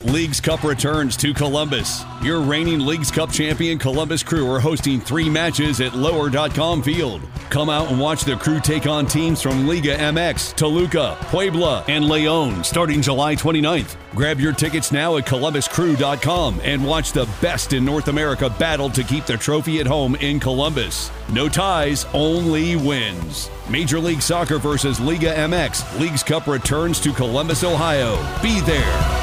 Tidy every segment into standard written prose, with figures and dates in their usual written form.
Leagues Cup returns to Columbus. Your reigning Leagues Cup champion Columbus Crew are hosting 3 matches at Lower.com Field. Come out and watch the Crew take on teams from Liga MX, Toluca, Puebla, and León starting July 29th. Grab your tickets now at ColumbusCrew.com and watch the best in North America battle to keep the trophy at home in Columbus. No ties, only wins. Major League Soccer versus Liga MX. Leagues Cup returns to Columbus, Ohio. Be there.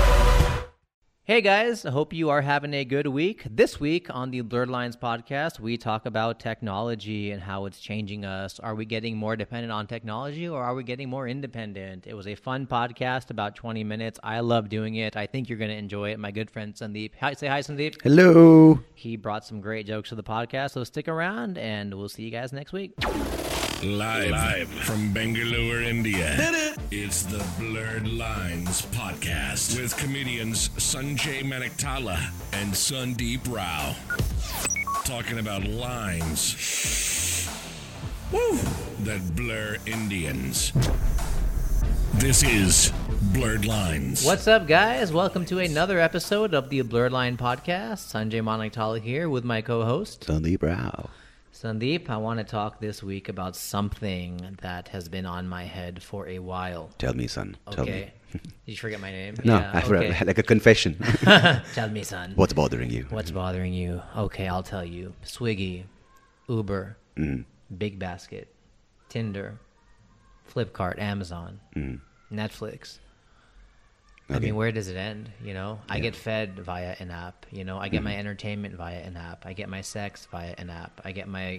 Hey guys, I hope you are having a good week. This week on the Blurred Lines podcast, we talk about technology and how it's changing us. Are we getting more dependent on technology or are we getting more independent? It was a fun podcast, about 20 minutes. I love doing it. I think you're going to enjoy it. My good friend Sandeep. Say hi, Sandeep. Hello. He brought some great jokes to the podcast, so stick around and we'll see you guys next week. Live from Bangalore, India. It's the Blurred Lines podcast with comedians Sanjay Manaktala and Sandeep Rao. Talking about lines that blur Indians. This is Blurred Lines. What's up, guys? Welcome to another episode of the Blurred Line podcast. Sanjay Manaktala here with my co-host Sandeep Rao. Sandeep, I want to talk this week about something that has been on my head for a while. Tell me, son. Tell me. Okay. Did you forget my name? No, Yeah, okay. like a confession. Tell me, son. What's bothering you? What's bothering you? Okay, I'll tell you. Swiggy, Uber, Big Basket, Tinder, Flipkart, Amazon, Netflix. I mean, where does it end? You know, I get fed via an app. You know, I get my entertainment via an app. I get my sex via an app. I get my,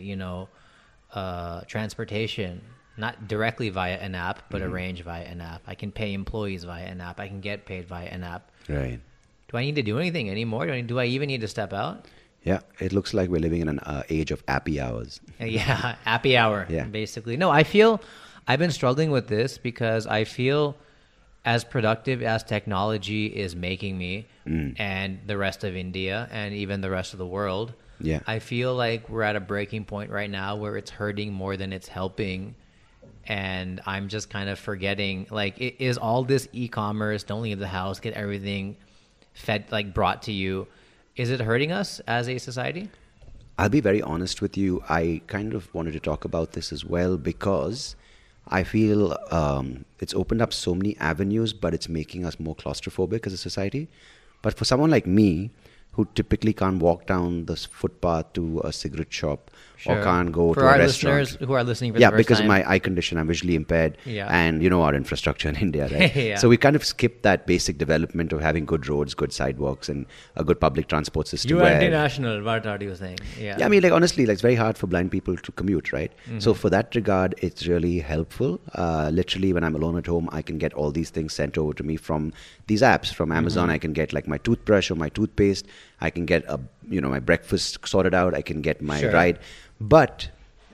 transportation, not directly via an app, but arranged via an app. I can pay employees via an app. I can get paid via an app. Right. Do I need to do anything anymore? Do I even need to step out? Yeah, it looks like we're living in an age of appy hours. Yeah, happy hour, Yeah. basically. No, I've been struggling with this because I feel as productive as technology is making me and the rest of India and even the rest of the world, I feel like we're at a breaking point right now where it's hurting more than it's helping. And I'm just kind of forgetting, like, is all this e-commerce, don't leave the house, get everything fed, like brought to you, is it hurting us as a society? I'll be very honest with you. I kind of wanted to talk about this as well because I feel it's opened up so many avenues, but it's making us more claustrophobic as a society. But for someone like me, who typically can't walk down the footpath to a cigarette shop or can't go to a restaurant. For our listeners who are listening for the first time. Yeah, because of my eye condition, I'm visually impaired. Yeah. And you know our infrastructure in India, right? Yeah. So we kind of skipped that basic development of having good roads, good sidewalks, and a good public transport system. You are anti-national, what are you saying? Yeah, I mean, like, honestly, like, it's very hard for blind people to commute, right? So for that regard, it's really helpful. Literally, when I'm alone at home, I can get all these things sent over to me from these apps. From Amazon, I can get like my toothbrush or my toothpaste. I can get my breakfast sorted out. I can get my ride. But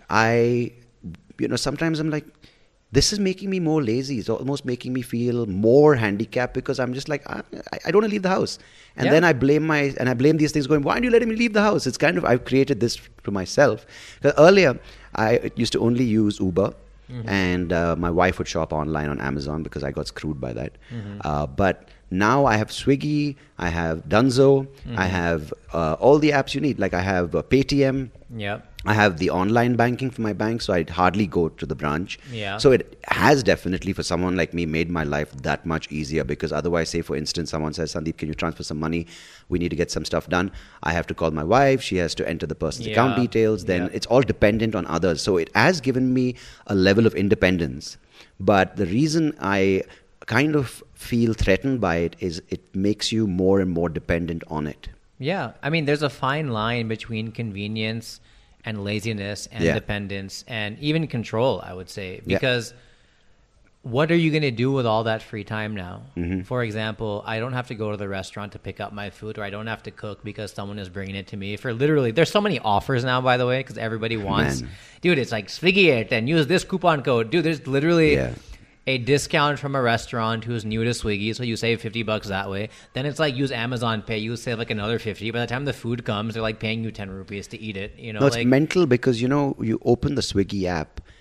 sometimes I'm like, this is making me more lazy. It's almost making me feel more handicapped because I'm just like, I don't want to leave the house. And then I blame these things going, why aren't you letting me leave the house? It's kind of, I've created this to myself. Because earlier, I used to only use Uber. And my wife would shop online on Amazon because I got screwed by that. But now I have Swiggy, I have Dunzo, I have all the apps you need. Like I have Paytm. Yep. I have the online banking for my bank, so I'd hardly go to the branch. Yeah. So it has definitely, for someone like me, made my life that much easier because otherwise, say, for instance, someone says, Sandeep, can you transfer some money? We need to get some stuff done. I have to call my wife. She has to enter the person's account details. Then it's all dependent on others. So it has given me a level of independence. But the reason I kind of feel threatened by it is it makes you more and more dependent on it. Yeah. I mean, there's a fine line between convenience and laziness and dependence and even control, I would say, because what are you going to do with all that free time now? For example, I don't have to go to the restaurant to pick up my food, or I don't have to cook because someone is bringing it to me. For literally, there's so many offers now, by the way, because everybody wants, dude, it's like Swiggy it and use this coupon code. Dude, there's literally a discount from a restaurant who's new to Swiggy, so you save $50 that way. Then it's like use Amazon Pay, you save like another 50. By the time the food comes, they're like paying you 10 rupees to eat it. You know, no, it's mental because you open the Swiggy app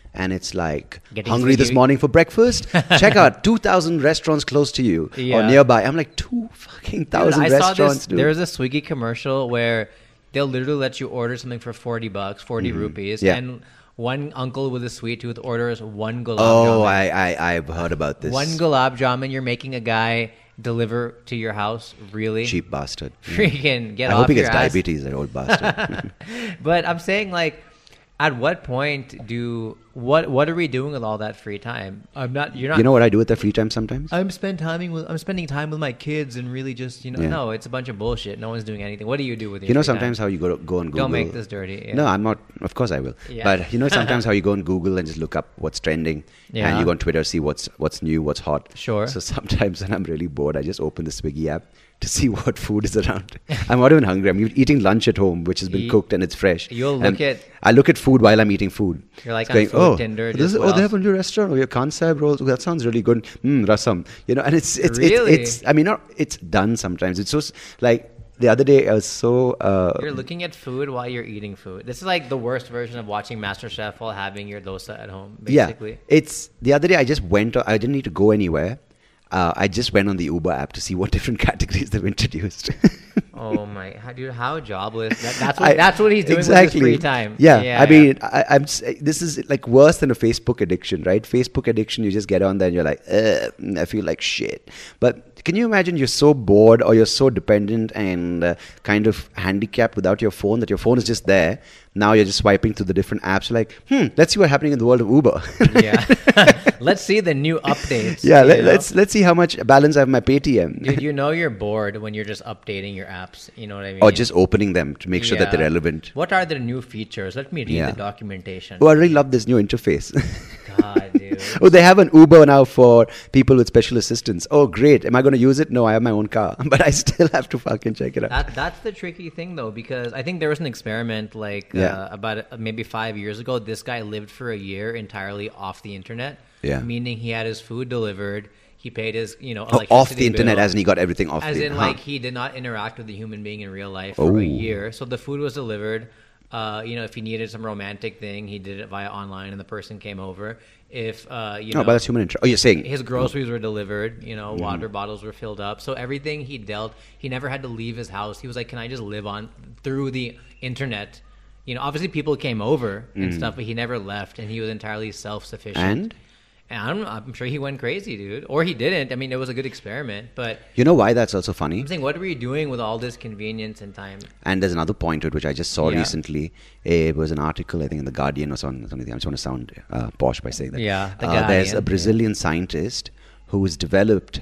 and it's like, Getting hungry this Swiggy. morning for breakfast? Check out 2,000 restaurants close to you or Yeah. nearby. I'm like, 2,000 I saw restaurants, this. dude. There was a Swiggy commercial where they'll literally let you order something for $40, 40 rupees, Yeah. and one uncle with a sweet tooth orders one gulab Oh, jamun. I've heard about this. One gulab jamun, you're making a guy deliver to your house? Really? Cheap bastard. Freaking get I off hope he your gets ass. diabetes, that old bastard. But I'm saying, like, at what point do what are we doing with all that free time? You're not. You know what I do with the free time sometimes? I'm spending time with my kids and really just Yeah. no, it's a bunch of bullshit. No one's doing anything. What do you do with your You know, free time? sometimes how you go on Google. Don't make this dirty. Yeah. No, I'm not. Of course I will. Yeah. But you know, sometimes how you go on Google and just look up what's trending, Yeah. and you go on Twitter, see what's new, what's hot. Sure. So sometimes when I'm really bored, I just open the Swiggy app to see what food is around. I'm not even hungry. I'm eating lunch at home, which has been cooked and it's fresh. You'll And look at- I look at food while I'm eating food. You're like It's on Food Tinder, This just what they else? have a new restaurant. Oh, your Kansai rolls. Oh, that sounds really good. Rasam. You know, and it's Really? I mean, not it's done sometimes. It's so like the other day I was so. You're looking at food while you're eating food. This is like the worst version of watching MasterChef while having your dosa at home, basically. Yeah, it's the other day. I just went. I didn't need to go anywhere. I just went on the Uber app to see what different categories they've introduced. Oh my, dude, how jobless. That's what he's doing exactly. with his free time. Yeah, I mean, this is like worse than a Facebook addiction, right? Facebook addiction, you just get on there and you're like, I feel like shit. But can you imagine you're so bored or you're so dependent and kind of handicapped without your phone that your phone is just there. Now you're just swiping through the different apps. You're like, let's see what's happening in the world of Uber. Yeah. Let's see the new updates. Yeah, you know? let's see how much balance I have in my Paytm. Dude, you know you're bored when you're just updating your apps. You know what I mean? Or just opening them to make sure that they're Yeah. relevant. What are the new features? Let me read Yeah. the documentation. Oh, I really love this new interface. God, dude. Oh, they have an Uber now for people with special assistance. Oh, great. Am I going to use it? No, I have my own car. But I still have to fucking check it out. That's the tricky thing, though, because I think there was an experiment about maybe 5 years ago. This guy lived for a year entirely off the internet. Yeah. Meaning he had his food delivered. He paid his, Off electricity the internet, bill. as in he got everything off As the in, huh. like, he did not interact with a human being in real life for Oh. a year. So the food was delivered. If he needed some romantic thing, he did it via online, and the person came over. If No, but that's human interest. Oh, you're saying his groceries were delivered, water bottles were filled up. So everything he never had to leave his house. He was like, can I just live on through the internet? Obviously people came over and stuff, but he never left, and he was entirely self-sufficient. And I'm sure he went crazy, dude. Or he didn't. I mean, it was a good experiment, but you know why that's also funny? I'm saying, what were you doing with all this convenience and time? And there's another point to it which I just saw Yeah. recently. It was an article, I think, in The Guardian or something. I just want to sound posh by saying that. Yeah, The There's a Guardian, Brazilian scientist who's developed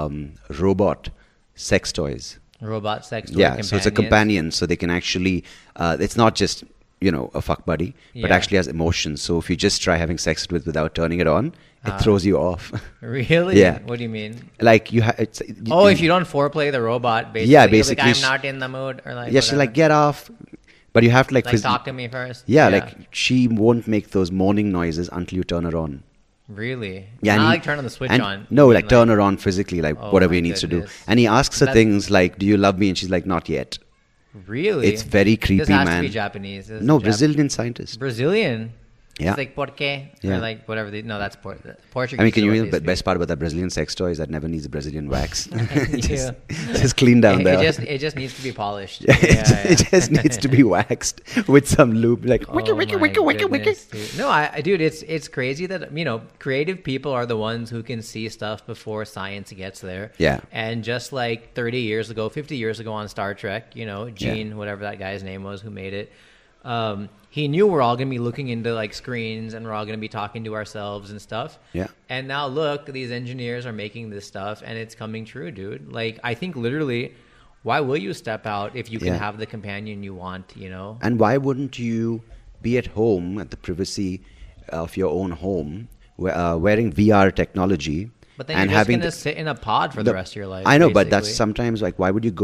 robot sex toys. Robot sex toy Yeah, so it's a companions. companion, so they can actually. It's not just a fuck buddy, but Yeah. actually has emotions. So if you just try having sex without turning it on, it throws you off. Really? Yeah. What do you mean? Like you If you don't foreplay the robot, basically. Yeah, you'll be basically like, sh- I'm not in the mood, or like. yeah, she's like, get off. But you have to like talk to me first. Yeah, like she won't make those moaning noises until you turn her on. Really? Yeah, Not and like turn on the switch and on. No, You like mean, turn her on physically, like Oh whatever my he needs to do. goodness. And he asks her That- things like, "Do you love me?" And she's like, "Not yet." Really? It's very creepy, This has man. to be Japanese. This is No, Brazilian scientist. Brazilian. Yeah. It's like porque Yeah. or like whatever. No, that's Portuguese. I mean, can is you what know they the speak. best part about that Brazilian sex toy is that never needs a Brazilian wax. Yeah. just clean down there. It just needs to be polished. It just needs to be waxed with some lube, like Oh my goodness, dude. No, dude, it's crazy that creative people are the ones who can see stuff before science gets there. Yeah. And just like 30 years ago, 50 years ago on Star Trek, Gene, whatever that guy's name was who made it, he knew we're all gonna be looking into like screens and we're all gonna be talking to ourselves and stuff. Yeah. And now look, these engineers are making this stuff and it's coming true, dude. Like I think literally, why will you step out if you can Yeah. have the companion you want? And why wouldn't you be at home at the privacy of your own home, wearing VR technology? But then and you're just having going to sit in a pod for the rest of your life. I know, but that's basically. sometimes like, why would you go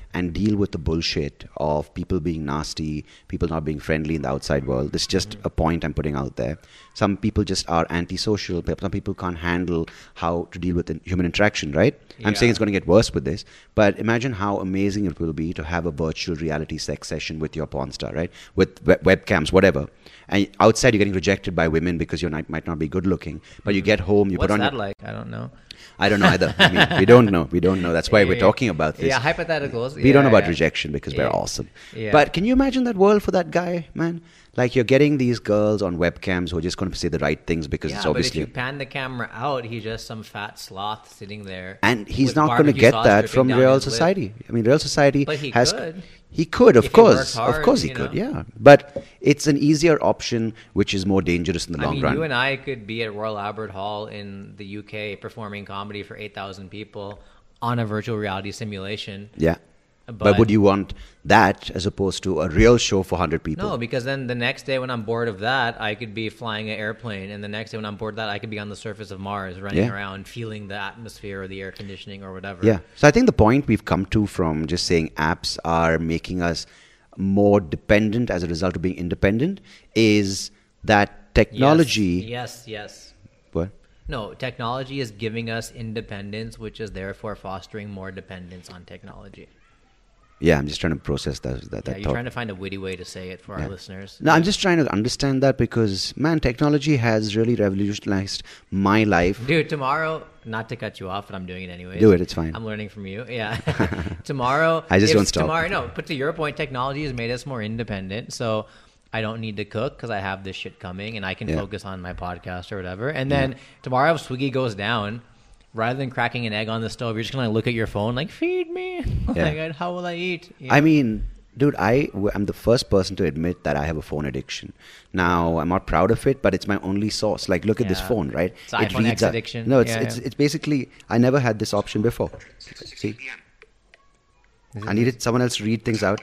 and deal with the bullshit of people being nasty, people not being friendly in the outside world. This is just a point I'm putting out there. Some people just are antisocial. Some people can't handle how to deal with human interaction, right? I'm saying it's going to get worse with this, but imagine how amazing it will be to have a virtual reality sex session with your porn star, right? With webcams, whatever. And outside you're getting rejected by women because you might not be good looking, but you get home, What's put on... What's that like? I don't know. I don't know either. I mean, we don't know. That's why we're talking about this. Yeah, hypotheticals. We don't know about rejection because we're awesome. Yeah. But can you imagine that world for that guy, man? Like, you're getting these girls on webcams who are just going to say the right things because it's obviously... but if you pan the camera out, he's just some fat sloth sitting there. And he's not going to get that from real society. I mean, real society has... Could. He could, of course. Hard, of course he could, yeah. But it's an easier option, which is more dangerous in the long run. You and I could be at Royal Albert Hall in the UK performing comedy for 8,000 people on a virtual reality simulation. Yeah. But would you want that as opposed to a real show for 100 people? No, because then the next day when I'm bored of that, I could be flying an airplane. And the next day when I'm bored of that, I could be on the surface of Mars, running around, feeling the atmosphere or the air conditioning or whatever. Yeah. So I think the point we've come to from just saying apps are making us more dependent as a result of being independent is that technology... Yes. What? No, technology is giving us independence, which is therefore fostering more dependence on technology. Yeah, I'm just trying to process that you're thought. Trying to find a witty way to say it for our listeners. No, I'm just trying to understand that because, man, technology has really revolutionized my life. Dude, tomorrow, not to cut you off, but I'm doing it anyway. Do it, it's fine. I'm learning from you. Yeah. Tomorrow. I just don't stop. But to your point, technology has made us more independent. So I don't need to cook because I have this shit coming and I can focus on my podcast or whatever. And then tomorrow, if Swiggy goes down, rather than cracking an egg on the stove, you're just going to look at your phone like, feed me. Oh my God, how will I eat? Yeah. I mean, dude, I'm the first person to admit that I have a phone addiction. Now, I'm not proud of it, but it's my only source. Like, look at this phone, right? It's iPhone X addiction. No, it's basically, I never had this option before. See? I needed someone else to read things out.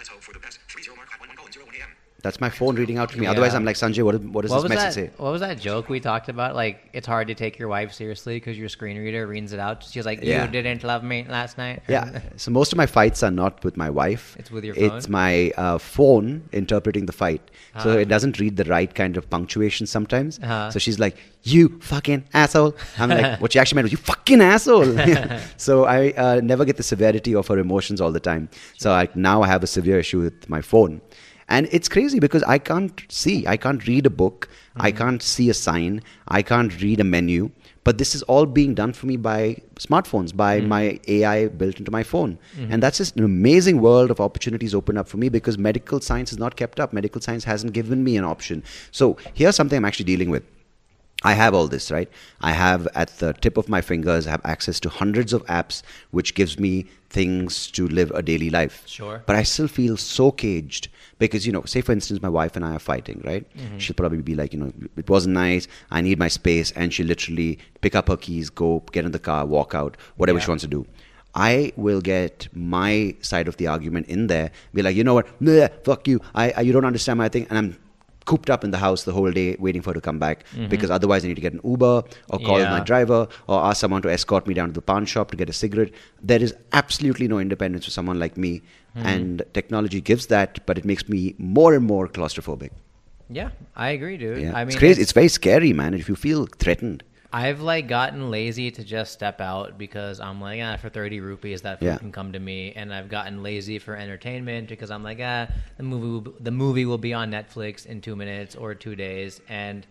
That's my phone reading out to me. Otherwise, I'm like, Sanjay, what does this message say? What was that joke we talked about? Like, it's hard to take your wife seriously because your screen reader reads it out. She's like, you didn't love me last night? Yeah. So most of my fights are not with my wife. It's with your phone? It's my phone interpreting the fight. So it doesn't read the right kind of punctuation sometimes. So she's like, you fucking asshole. I'm like, what she actually meant was, you fucking asshole. So I never get the severity of her emotions all the time. So now I have a severe issue with my phone. And it's crazy because I can't read a book, I can't see a sign, I can't read a menu, but this is all being done for me by smartphones, by my AI built into my phone. And that's just an amazing world of opportunities open up for me because medical science is not kept up. Medical science hasn't given me an option. So here's something I'm actually dealing with. I have all this, right? I have at the tip of my fingers, I have access to hundreds of apps, which gives me things to live a daily life. Sure. But I still feel so caged because, say for instance, my wife and I are fighting, right? She'll probably be like, it wasn't nice. I need my space. And she'll literally pick up her keys, go get in the car, walk out, whatever she wants to do. I will get my side of the argument in there, be like, you know what? Bleh, fuck you. You don't understand my thing. And I'm cooped up in the house the whole day waiting for her to come back because otherwise I need to get an Uber or call my driver or ask someone to escort me down to the pawn shop to get a cigarette. There is absolutely no independence for someone like me and technology gives that, but it makes me more and more claustrophobic. Yeah, I agree, dude. Yeah. I mean, it's crazy. It's very scary, man, if you feel threatened. I've gotten lazy to just step out because I'm like, for 30 rupees that food can come to me, and I've gotten lazy for entertainment because I'm like, the movie will be on Netflix in 2 minutes or 2 days, and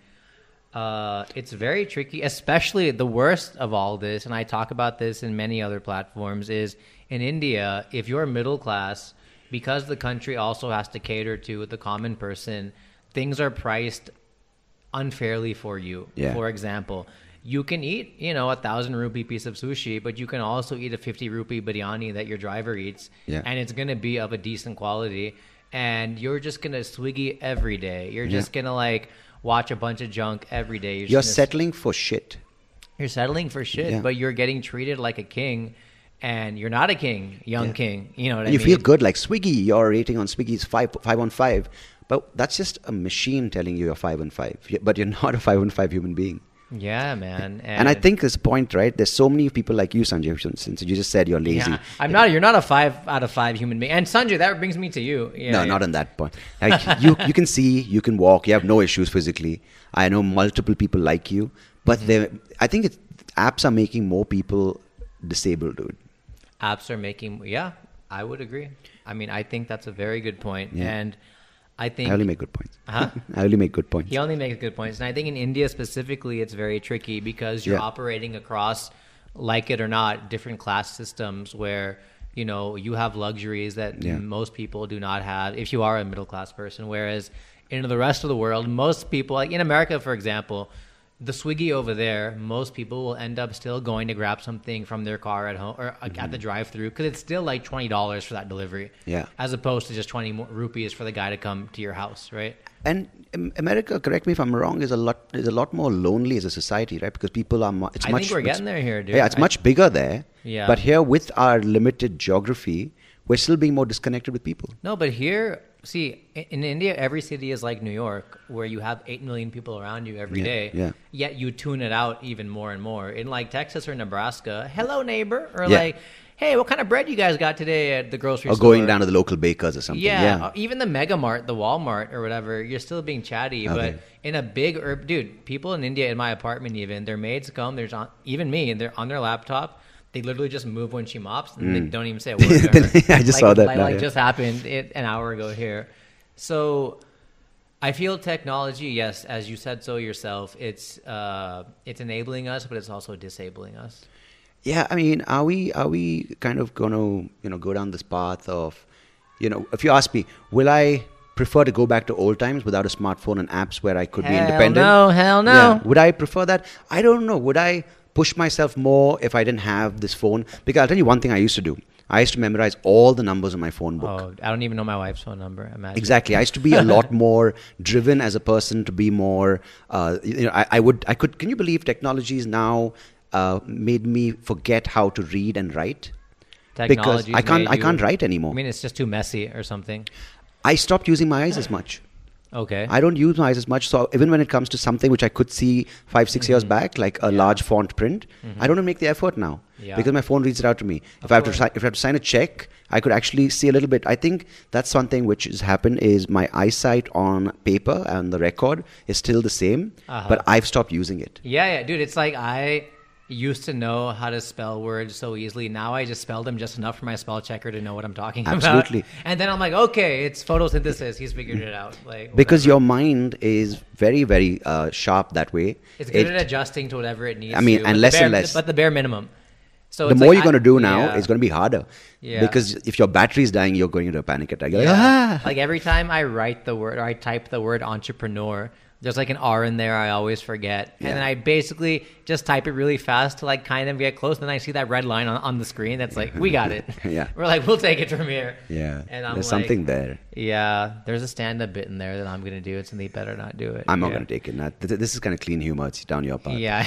it's very tricky. Especially the worst of all this, and I talk about this in many other platforms, is in India. If you're middle class, because the country also has to cater to the common person, things are priced unfairly for you. For example, you can eat, 1,000 rupee piece of sushi, but you can also eat a 50 rupee biryani that your driver eats, and it's going to be of a decent quality. And you're just going to Swiggy every day. You're just going to watch a bunch of junk every day. You're settling for shit. You're settling for shit, but you're getting treated like a king. And you're not a king, young king. You know what I mean? You feel good like Swiggy. Your rating on Swiggy is 5 on 5. But that's just a machine telling you you're 5 on 5. But you're not a 5 on 5 human being. Yeah, man. And I think this point, right? There's so many people like you, Sanjay, since you just said you're lazy. Yeah. You're not a 5 out of 5 human being. And Sanjay, that brings me to you. No, not on that point. Like, you can see, you can walk, you have no issues physically. I know multiple people like you, but I think apps are making more people disabled, dude. Apps are making, I would agree. I mean, I think that's a very good point. Yeah. And I think... I only make good points. Huh? I only make good points. He only makes good points. And I think in India specifically, it's very tricky because you're operating across, like it or not, different class systems where, you know, you have luxuries that most people do not have if you are a middle class person. Whereas in the rest of the world, most people, like in America, for example, the Swiggy over there, most people will end up still going to grab something from their car at home or at the drive-through because it's still like $20 for that delivery, as opposed to just 20 rupees for the guy to come to your house, right? And America, correct me if I'm wrong, is a lot more lonely as a society, right? Because people are I think we're getting there here, dude. Yeah, it's much bigger there. Yeah. But here, with our limited geography, we're still being more disconnected with people. No, but here, see, in India, every city is like New York, where you have 8 million people around you every day. Yeah. Yet you tune it out even more and more. In like Texas or Nebraska, hello neighbor, or like, hey, what kind of bread you guys got today at the grocery store? Or going down to the local bakers or something. Yeah. Even the Mega Mart, the Walmart or whatever, you're still being chatty. Okay. But in a big dude, people in India, in my apartment even, their maids come, even me, and they're on their laptop. They literally just move when she mops, and they don't even say a word to her. I just saw that. Just happened an hour ago here. So I feel technology, yes, as you said so yourself, it's enabling us, but it's also disabling us. Yeah, I mean, are we kind of going to go down this path of, if you ask me, will I prefer to go back to old times without a smartphone and apps where I could be independent? Hell no. Yeah. Would I prefer that? I don't know. Would I push myself more if I didn't have this phone? Because I'll tell you one thing I used to do. I used to memorize all the numbers in my phone book. Oh, I don't even know my wife's phone number. Imagine. Exactly. I used to be a lot more driven as a person to be more, can you believe technologies now made me forget how to read and write? Because I can't write anymore. I mean, it's just too messy or something. I stopped using my eyes as much. Okay. I don't use my eyes as much. So even when it comes to something which I could see 5-6 years back, like a large font print, I don't make the effort now because my phone reads it out to me. If I have to sign a check, I could actually see a little bit. I think that's something which has happened is my eyesight on paper and the record is still the same, but I've stopped using it. Yeah, dude. It's like I used to know how to spell words so easily. Now I just spell them just enough for my spell checker to know what I'm talking about. Absolutely. And then I'm like, okay, it's photosynthesis. He's figured it out. Like, because your mind is very, very sharp that way. It's good at adjusting to whatever it needs. I mean, to, and less and less. But the bare minimum. So the more you're going to do now, it's going to be harder. Yeah. Because if your battery's dying, you're going into a panic attack. You're like every time I write the word or I type the word entrepreneur, there's like an R in there I always forget. And then I basically just type it really fast to like kind of get close. And then I see that red line on the screen that's like, we got it. We're like, we'll take it from here. Yeah. And I'm there's something there. Yeah. There's a stand-up bit in there that I'm going to do it, and they better not do it. I'm not going to take it. This is kind of clean humor. It's down your part. Yeah.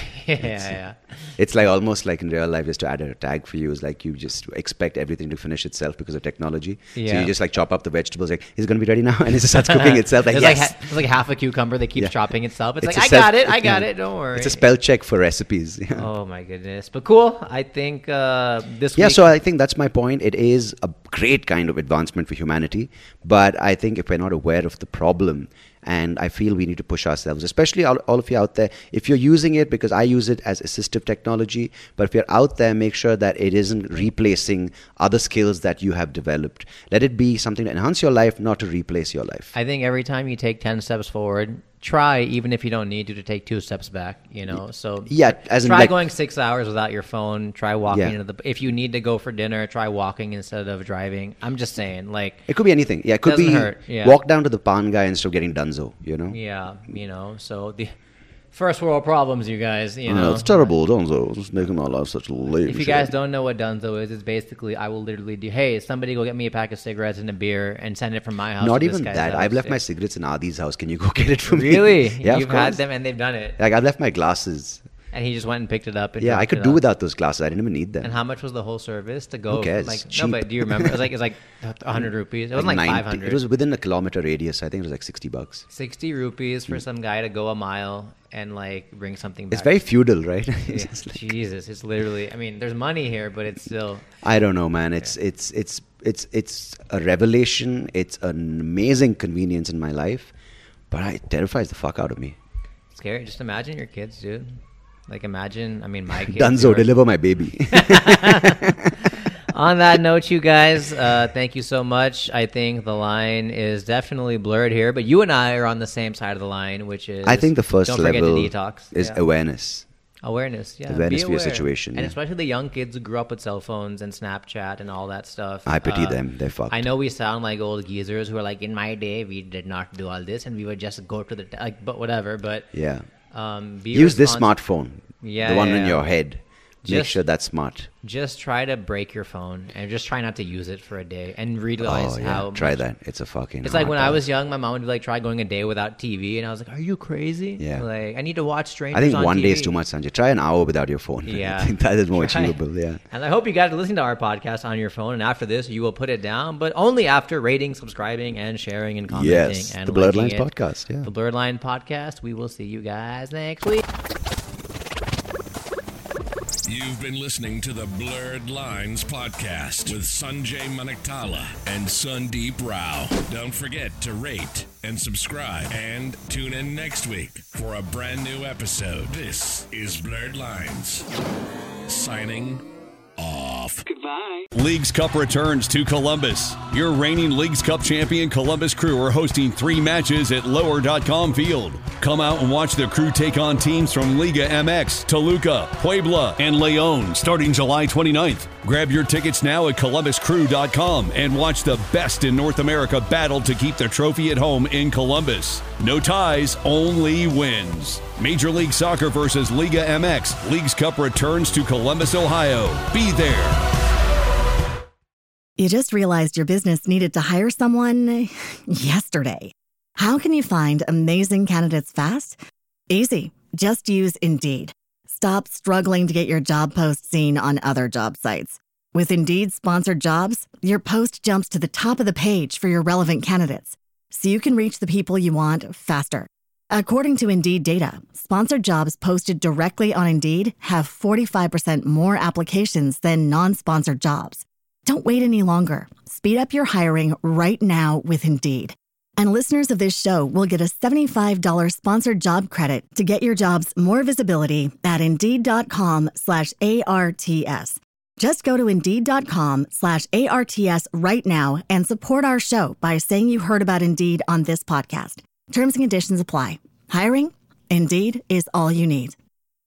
It's like almost like in real life, just to add a tag for you, is like you just expect everything to finish itself because of technology. Yeah. So you just like chop up the vegetables, like, is it going to be ready now? And it just starts cooking itself. Like, there's like half a cucumber that keeps chopping itself. It's like, I got it. Don't worry. It's a spell check for recipes. Oh my goodness. But cool. I think this week. Yeah, so I think that's my point. It is a great kind of advancement for humanity. But I think if we're not aware of the problem, and I feel we need to push ourselves, especially all of you out there, if you're using it, because I use it as assistive technology, but if you're out there, make sure that it isn't replacing other skills that you have developed. Let it be something to enhance your life, not to replace your life. I think every time you take 10 steps forward, try, even if you don't need to take 2 steps back, so try going 6 hours without your phone. Try walking if you need to go for dinner, try walking instead of driving. I'm just saying, like, it could be anything. It could be hurt. Walk down to the pan guy instead of getting dunzo, so the first world problems, you guys, it's terrible. Dunzo is making my life such a lame. If you guys don't know what dunzo is, it's basically I will literally do, hey, somebody go get me a pack of cigarettes and a beer and send it from my house. Not even that. I've left my cigarettes in Adi's house. Can you go get it for me? Really? Yeah, You've had them and they've done it. Like, I've left my glasses. And he just went and picked it up. And yeah, I could do without those glasses. I didn't even need them. And how much was the whole service to go? Who cares? Like, cheap. No, but do you remember? It was like 100 rupees. It wasn't like 500. It was within a kilometer radius. I think it was like $60. 60 rupees for some guy to go a mile and like bring something back. It's very feudal, right? Yeah, Jesus, it's literally. I mean, there's money here, but it's still. I don't know, man. It's a revelation. It's an amazing convenience in my life, but it terrifies the fuck out of me. Scary. Just imagine your kids, dude. Like imagine. I mean, my kids. Dunzo, deliver my baby. On that note, you guys, thank you so much. I think the line is definitely blurred here, but you and I are on the same side of the line, which is I think the first don't forget to level detox. is awareness. Awareness, yeah. Awareness Be for your aware. situation. And yeah. especially the young kids who grew up with cell phones and Snapchat and all that stuff. I pity them. They're fucked. I know we sound like old geezers who are like, in my day, we did not do all this and we would just go to the, but whatever. But yeah. Be Use this smartphone. Yeah, the one in your head. Make Just- sure that's smart. Just try to break your phone and just try not to use it for a day and realize how. Try much- that. It's a fucking. It's like when I hard was young, my mom would be like, try going a day without TV. And I was like, are you crazy? Yeah. Like, I need to watch strangers I think on one TV. day is too much, Sanjay. Try an hour without your phone. Yeah. I think that is more Try. achievable. Yeah. And I hope you guys are listening to our podcast on your phone. And after this, you will put it down, but only after rating, subscribing, and sharing and commenting. Yes. And The Blurred liking Lines it. podcast. Yeah. The Blurred Line podcast. We will see you guys next week. You've been listening to the Blurred Lines podcast with Sanjay Manaktala and Sandeep Rao. Don't forget to rate and subscribe and tune in next week for a brand new episode. This is Blurred Lines. Signing off. Goodbye. Leagues Cup returns to Columbus. Your reigning Leagues Cup champion Columbus Crew are hosting 3 matches at Lower.com Field. Come out and watch the Crew take on teams from Liga MX, Toluca, Puebla, and Leon starting July 29th. Grab your tickets now at ColumbusCrew.com and watch the best in North America battle to keep the trophy at home in Columbus. No ties, only wins. Major League Soccer versus Liga MX. Leagues Cup returns to Columbus, Ohio. Be there. You just realized your business needed to hire someone yesterday. How can you find amazing candidates fast? Easy. Just use Indeed. Stop struggling to get your job post seen on other job sites. With Indeed sponsored jobs, your post jumps to the top of the page for your relevant candidates, so you can reach the people you want faster. According to Indeed data, sponsored jobs posted directly on Indeed have 45% more applications than non-sponsored jobs. Don't wait any longer. Speed up your hiring right now with Indeed. And listeners of this show will get a $75 sponsored job credit to get your jobs more visibility at Indeed.com/ARTS. Just go to Indeed.com/ARTS right now and support our show by saying you heard about Indeed on this podcast. Terms and conditions apply. Hiring? Indeed is all you need.